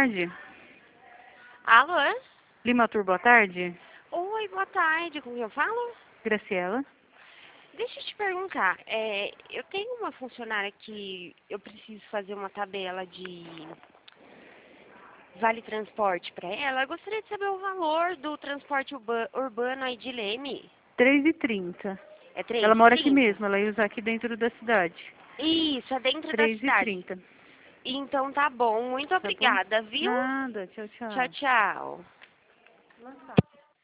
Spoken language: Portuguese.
tarde. Alô? Limatur, boa tarde. Oi, boa tarde. Com quem eu falo? Graciela. Deixa eu te perguntar. Eu tenho uma funcionária que eu preciso fazer uma tabela de vale transporte para ela. Eu gostaria de saber o valor do transporte urbano aí de Leme. 3h30. É Ela mora aqui 3h30? mesmo, ela ia usar aqui dentro da cidade. Isso, é dentro da cidade. 3h30. Então tá bom. Muito Tá bom? obrigada, viu? Nada, tchau, Tchau, tchau. tchau.